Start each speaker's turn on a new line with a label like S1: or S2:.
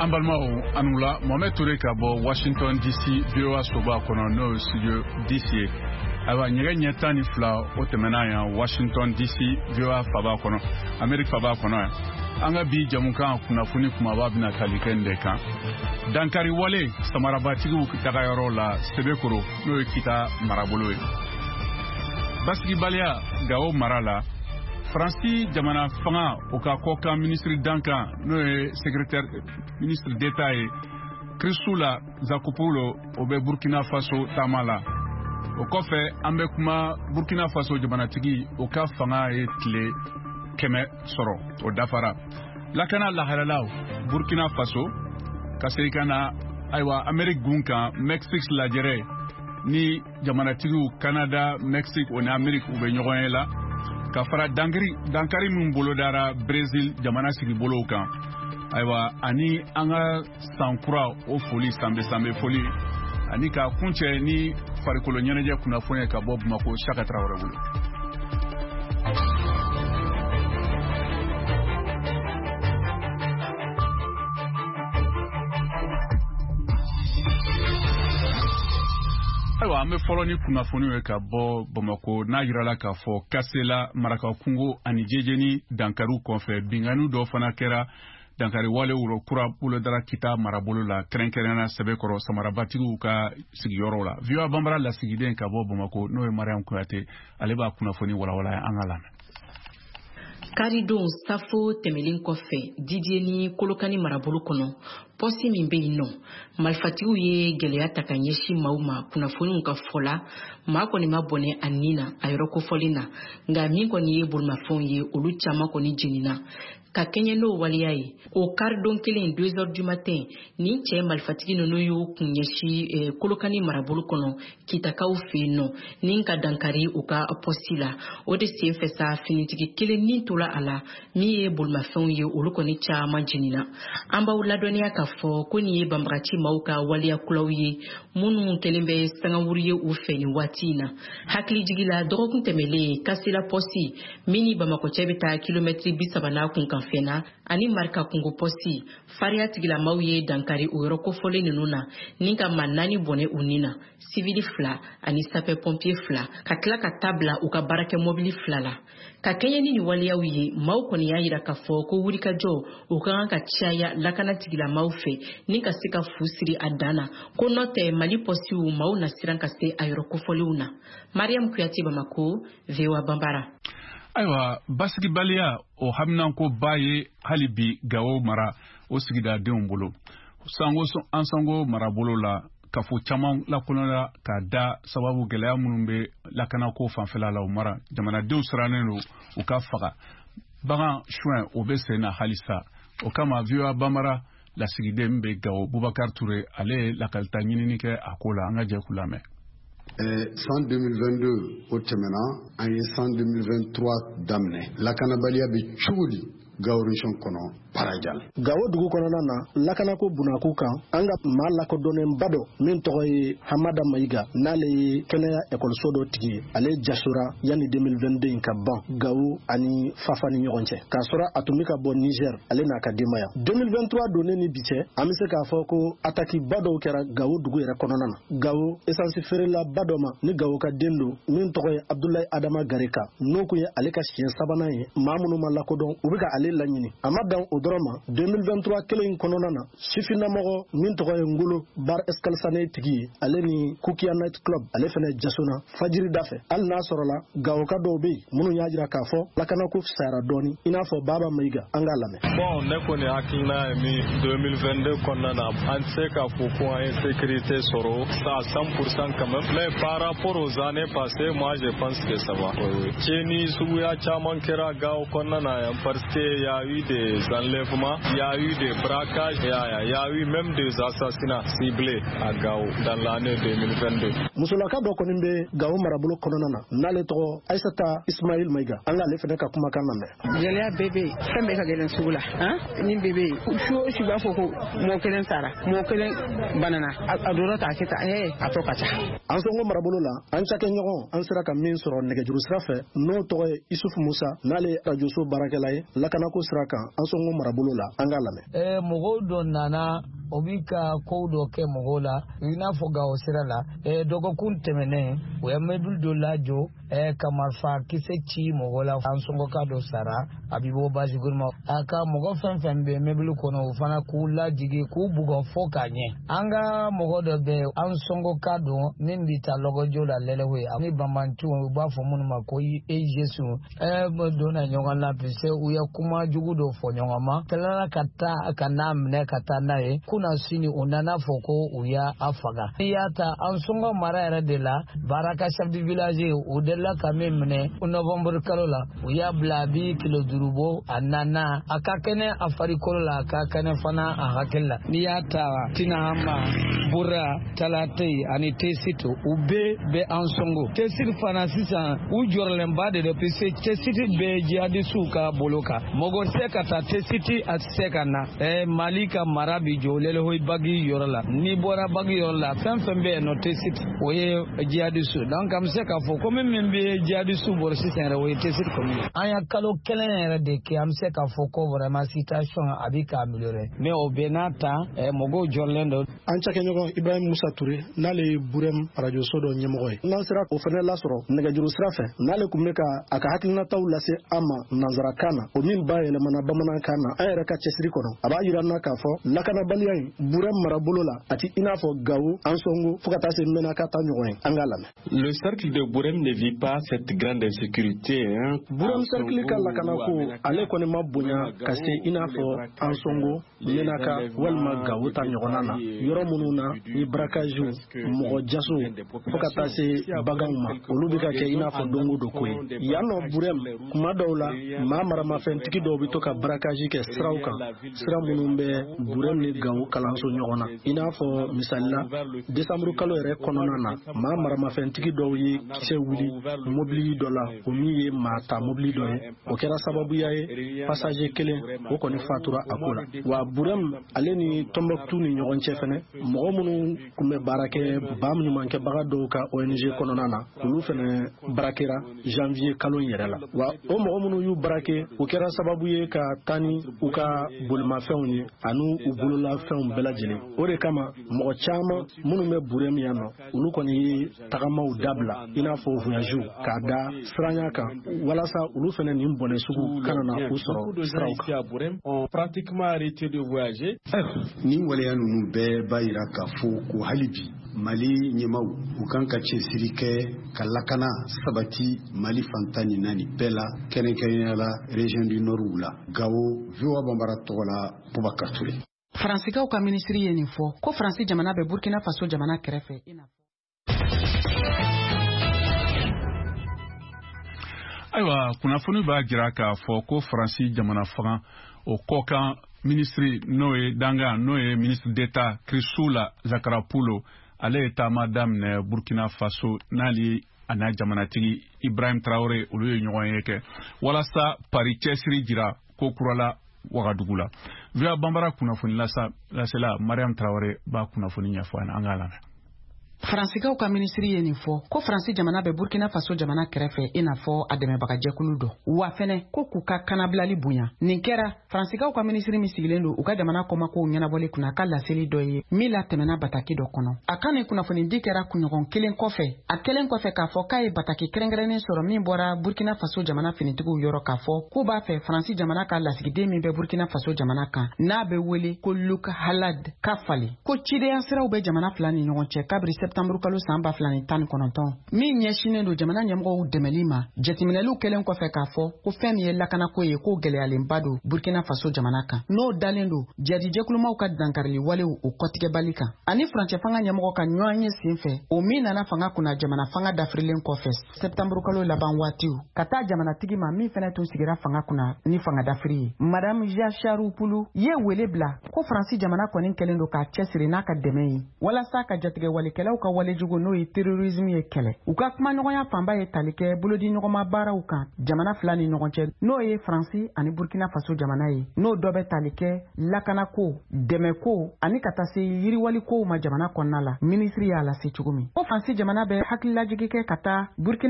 S1: Ambalmao Anula Mohamed Touré ka bɔ Washington DC VOA soba kɔnɔ n'o studio DC aba ɲɛgɛn ɲɛ 12 o tɛmɛna yan Washington DC VOA faba kɔnɔ Amerique faba kɔnɔ yan an ka bi jamukan kunnafoni kumaba bɛna tali kɛ de kan dankari wale samarabatigiw tagayɔrɔ la Sebekoro n'o ye Kita marabolo ye basigibaliya Gao mara la Fransi jamana fanga o ka kɔkan ministre dankan n'o ye secrétaire ministre d'état ye Christoula Zakupulo o bɛ Burkina Faso taama la o kɔfɛ an bɛ kuma Burkina Faso jamanatigi o ka fanga ye tile 100 sɔrɔ o dafara lakana laharalaw Burkina Faso ka segin ka na ayiwa Amérique gun kan Mexique lajɛrɛ ni jamanatigiw Canada Mexique o ni Amérique u bɛ ɲɔgɔn ye la ka fara dankari min bolodara Brésil jamana sigi bolow kan ayiwa ani an ka sankura o foli sanbe foli ani ka kuncɛ ni farikolo ɲɛnajɛ kunnafoni ka bɔ Bamako Chaka Traoré bolo ayiwa an bɛ fɔlɔ ni kunnafoni ye ka bɔ Bamako n'a yirala k'a fɔ Kasela Maraka Kungo ani Jejeni Dankaru kɔfɛ bingani dɔ fana kɛra dankari wale wuro kura bolodara Kita marabolo la kɛrɛnkɛrɛnna Sebekɔrɔ samarabatigiw ka sigiyɔrɔ la VOA Bambara lasigiden ka bɔ Bamako n'o ye Mariam Kuyate ale b'a kunnafoni walawala an ka lamɛn
S2: Karidon Safo tɛmɛlen kɔfɛ Didier ni Kolokani marabolo kɔnɔ pɔsi min bɛ yen nɔ malifatigiw ye gɛlɛya ta ka ɲɛsin maaw ma kunnafoniw ka fɔla maa kɔni ma bɔnɛ a nin na a yɔrɔ kofɔlen na nka min kɔni ye bolimafɛnw ye olu caman kɔni jenina ka kɛɲɛ n'o waleya ye o karidon kelen 2h du matin ni cɛ malifatigi ninnu y'u kun ɲɛsin Kolokani marabolo kɔnɔ Kitakaw fɛ yen nɔ ni ka dankari u ka pɔsi la o de sen fɛ sa finitigi kelen ni tola a la min ye bolimafɛnw ye olu kɔni caman jenina an b'aw ladɔnniya ka fɔ ko nin ye banbagaci maaw ka waleya kulaw ye minnu kɛlen bɛ sangawuru ye u fɛ nin waati in na hakili jigi la dɔgɔkun tɛmɛlen Kasela pɔsi min ni Bamako cɛ bɛ taa kilomɛtiri 30 kun kan fɛna ani Marika Kungo pɔsi fariya tigilamaaw ye dankari o yɔrɔ kofɔlen ninnu na ni ka maa 4 bɔnɛ u nin na sivili 2 ani sapeur pompier 2 ka tila ka tabla u ka baarakɛ mobili 2 la ka kɛɲɛ ni waleyaw ye maaw kɔni y'a yira k'a fɔ ko wulikajɔ u ka kan ka caya lakana tigilamaaw fɛ ni ka se ka fu siri a dan na ko n'o tɛ Mali pɔsiw maaw na siran ka se a yɔrɔ kofɔlenw na Mariam Kuyate Bamako VOA Bambara
S1: ayiwa basigibaliya o haminanko ba ye hali bi Gao mara o sigida denw bolo sango marabolo la kafo caman lakolonla ka da sababu gɛlɛya minnu bɛ lakanako fanfɛla la o mara jamanadenw sirannen don u ka faga bagan chouin o bɛ sen na halisa o kama VOA Bambara lasigiden bɛ Gao Boubacar Touré ale ye lakalita ɲinini kɛ a ko la an ka jɛ k'u lamɛn
S3: San 2022 o tɛmɛna an ye san 2023 daminɛ lakanabaliya bɛ cogo di Gao region kɔnɔ Parajal.
S4: Gao dugu kɔnɔna na lakanako bunaku kan an ka maa lakodɔnnenba dɔ min tɔgɔ ye Hamada Mayiga n'ale ye kɛnɛya ekɔliso dɔ tigi ye ale jasura yanni 2022 in ka ban Gao ani Fafa ni ɲɔgɔn cɛ k'a sɔrɔ a tun bɛ ka bɔ Niger ale n'a ka denbaya 2023 donnen ni bi cɛ an bɛ se k'a fɔ ko atakiba dɔw kɛra Gao dugu yɛrɛ kɔnɔna na Gao essence feerelaba dɔ ma ni Gao ka den don min tɔgɔ ye Abdoulaye Adama Gareka n'o kun ye ale ka siɲɛ 3nan ye maa minnu ma lakodɔn u bɛ ka ale laɲini a ma dan o dɔrɔn ma 2023 kelen in kɔnɔna na sifinnamɔgɔ min tɔgɔ ye Ngolo Bar Escalsane tigi ye ale ni Kukia Night Club ale fɛnɛ jasona fajiri da fɛ hali n'a sɔrɔla Gawoka dɔw bɛ yen minnu y'a jira k'a fɔ lakanako fisayara dɔɔni i n'a fɔ Baba Mayiga an k'a lamɛn.
S5: Bon ne kɔni hakilina ye min 2022 kɔnɔna na an tɛ se k'a fɔ ko an ye sécurité sɔrɔ à 100% quand même mais par rapport aux années passées moi je pense que ça va. Tiɲɛni suguya caman kɛra Gao kɔnɔna na yan parce que il y a eu des enlèvements, il y a eu des braquages, il y a eu même des assassinats ciblés à Gao dans l'année 2022.
S4: Musolaka dɔ kɔni bɛ Gao marabolo kɔnɔna na n'ale tɔgɔ Aïssata Ismail Mayiga an k'ale fɛnɛ ka kumakan lamɛn.
S6: Gɛlɛya bɛɛ bɛ yen fɛn bɛɛ ka gɛlɛn sugu la nin bɛɛ bɛ yen su b'a fɔ ko mɔgɔ kelen sara mɔgɔ kelen banana a donna ta a kɛ ta a tɔ ka ca.
S4: An sɔngo marabolo la an cakɛɲɔgɔn an sera ka min sɔrɔ nɛgɛjuru sira fɛ n'o tɔgɔ ye Isufu Musa n'ale ye radio so baarakɛla ye lakana lakana ko sira kan an sɔngɔ marabolo la an k'a lamɛn.
S7: Mɔgɔw dɔ nana o bi ka kow dɔ kɛ mɔgɔw la i n'a fɔ Gawo sira la dɔgɔkun tɛmɛnen u ye mebili dɔ lajɔ ka marifa kisɛ ci mɔgɔ la an sɔngɔka dɔ sara a bi bɔ basiguri ma a ka mɔgɔ fɛn fɛn bɛ mebili kɔnɔ o fana k'u lajigi k'u bugɔ fɔ k'a ɲɛ an ka mɔgɔ dɔ bɛ an sɔngɔka dɔn min bi taa lɔgɔjɔ la lɛlɛwe ani banbantu u b'a fɔ minnu ma ko Jesu donna ɲɔgɔn la pise u ye kuma jugu dɔ fɔ ɲɔgɔn ma tilala ka taa ka n'a minɛ ka taa n'a ye kuna sini u nana fɔ ko u y'a faga n'i y'a ta an sɔngɔ mara yɛrɛ de la Baraka chef du village u delila ka min minɛ novembre kalo la u y'a bila a bi kilo 5 bɔ a nana a ka kɛnɛ a farikolo la a ka kɛnɛ fana a hakili la n'i y'a ta Tinahama Bura Talate ani Tesito u bɛ an sɔngɔ Tesito fana sisan u jɔrɔlenba de pise Tesito bɛ jihadisiw ka bolo kan mɔgɔ se ka taa Tesito a se ka na Mali ka mara bi jɔ lɛlɛhoyi bagi yɔrɔ la ni bɔra bagi yɔrɔ la fɛn fɛn bɛ yen nɔ Tesito o ye jihadisiw donc an bɛ se k'a fɔ komi min bɛ jihadisiw bɔra sisan yɛrɛ o ye Tesito commune an ya kalo kelen yɛrɛ de kɛ an bɛ se k'a fɔ ko vraiment situation a bɛ ka améliorer mais o bɛɛ n'a ta mɔgɔw jɔrɔlen don
S4: an cakɛɲɔgɔn Ibrahim Musa Ture n'ale ye Burem radio so dɔ ɲɛmɔgɔ ye n'an sera o fana lasɔrɔ nɛgɛjuru sira fɛ n'ale tun bɛ ka a ka hakilinataw lase an ma nanzarakan na o min ba yɛlɛmana bamanankan na an yɛrɛ ka cɛsiri kɔnɔ a b'a yira n na k'a fɔ lakanabaliya in Burem marabolo la a ti i n'a fɔ Gawo Ansongo fo ka taa se Menaka ta ɲɔgɔn ye an k'a lamɛn.
S8: Le cercle de Burem ne vit pas cette grande insécurité.
S4: Burem cercle ka lakanako ale kɔni ma bonya ka se i n'a fɔ Ansongo Menaka walima Gawo ta ɲɔgɔnna na yɔrɔ minnu na ni barakaziw mɔgɔ jaso fo ka taa se baganw ma olu bɛ ka kɛ i n'a fɔ don o don ko ye yan nɔ Burem kuma dɔw la maa maramafɛntigi dɔw bɛ to ka barakazi kɛ siraw kan sira minnu bɛ Burem ni Gawo kalanso ɲɔgɔn na i n'a fɔ misalila desanburu kalo yɛrɛ kɔnɔna na maa maramafɛntigi dɔw ye kisɛ wuli mobili dɔ la o min ye maa ta mobili dɔ ye o kɛra sababuya ye pasager kelen o kɔni fatura a ko la wa Burem ale ni Tombouctou ni ɲɔgɔn cɛ fɛnɛ mɔgɔ minnu kun bɛ baara kɛ ba ɲumankɛbaga dɔw ka ONG kɔnɔna na olu fɛnɛ barakɛra janvier kalo yɛrɛ la wa o mɔgɔ minnu y'u barakɛ o kɛra sababu ye ka taa ni u ka bolimafɛnw ye ani u bololafɛnw bɛɛ lajɛlen o de kama mɔgɔ caman minnu bɛ Burem yan nɔ olu kɔni ye tagamaw dabila i n'a fɔ voyagew k'a da siranya kan walasa olu fɛnɛ nin bɔnɛ sugu kana na u sɔrɔ siraw kan.
S8: Pratiquement arrêté de voyager.
S3: Ni waleya ninnu bɛɛ b'a yira k'a fɔ ko hali bi Mali ɲɛmaw u kan ka cɛsiri kɛ ka lakana sabati Mali fantan ni naani bɛɛ la kɛrɛnkɛrɛnnenya la région du Nord la Gawo VOA Bambara tɔgɔ la Boubacar Touré.
S6: Faransicaw ka ministri ye nin fɔ ko Faransi jamana bɛ Burkina Faso jamana kɛrɛfɛ
S1: Ayiwa kunnafoni b'a jira k'a fɔ ko Faransi jamana fanga o kɔkan ministri n'o ye danga n'o ye ministre d'État Christoula Zakrapoulo ale ye taama daminɛ Burkina Faso n'ale ana jamanatigi Ibrahim Traoré olu ye ɲɔgɔn ye kɛ walasa Paris cɛsiri jira ko kurala Wagadugu la. Via Bambara kunnafoni lasela Mariam Traoré b'a kunnafoni ɲɛfɔ an k'a lamɛn.
S6: Faransicaw ka ministri ye nin fɔ ko Faransi jamana bɛ Burkina Faso jamana kɛrɛfɛ i n'a fɔ a dɛmɛbagajɛkulu dɔ wa fɛnɛ ko k'u ka kanabilali bonya nin kɛra Faransicaw ka ministri min sigilen don u ka jamana kɔmakow ɲɛnabɔli kunna ka laseli dɔ ye min la tɛmɛna bataki dɔ kɔnɔ a ka nin kunnafoni di kɛra kunɲɔgɔn kelen kɔfɛ a kelen kɔfɛ k'a fɔ k'a ye bataki kɛrɛnkɛrɛnnen sɔrɔ min bɔra Burkina Faso jamana finitigiw yɔrɔ k'a fɔ k'u b'a fɛ Faransi jamana ka lasigiden min bɛ Burkina Faso jamana kan n'a bɛ wele ko Luc Halad ka fali ko cideya siraw bɛ jamana fila ni ɲɔgɔn cɛ kabiri septembre kalo san 2019 min ɲɛsinen don jamana ɲɛmɔgɔw dɛmɛli ma jateminɛliw kelen kɔfɛ k'a fɔ ko fɛn min ye lakanako ye ko gɛlɛyalenba don Burkina Faso jamana kan n'o dalen don jadijɛkulumaw ka dankarili walew o kɔtigɛbali kan ani furancɛ fanga ɲɛmɔgɔ ka ɲɔgɔn ye sen fɛ o min nana fanga kunna jamana fanga dafirilen kɔfɛ septembre kalo laban waatiw ka taa jamanatigi ma min fɛnɛ tun sigira fanga kunna ni fanga dafiri ye madame Zacharopoulou ye wele bila ko Faransi jamana kɔni kɛlen don k'a cɛsiri n'a ka dɛmɛ ye walasa ka jatigɛ walikɛlaw ka walejugu n'o ye terrorisme ye kɛlɛ u ka kumaɲɔgɔnya fanba ye tali kɛ bolodi ɲɔgɔnma baaraw kan jamana fila ni ɲɔgɔn cɛ n'o ye Faransi ani Burkina Faso jamana ye n'o dɔ bɛ tali kɛ lakanako dɛmɛko ani ka taa se yiriwalikow ma jamana kɔnɔna la ministri y'a lase cogo min ko Faransi jamana bɛ hakililajigi kɛ ka taa Burkina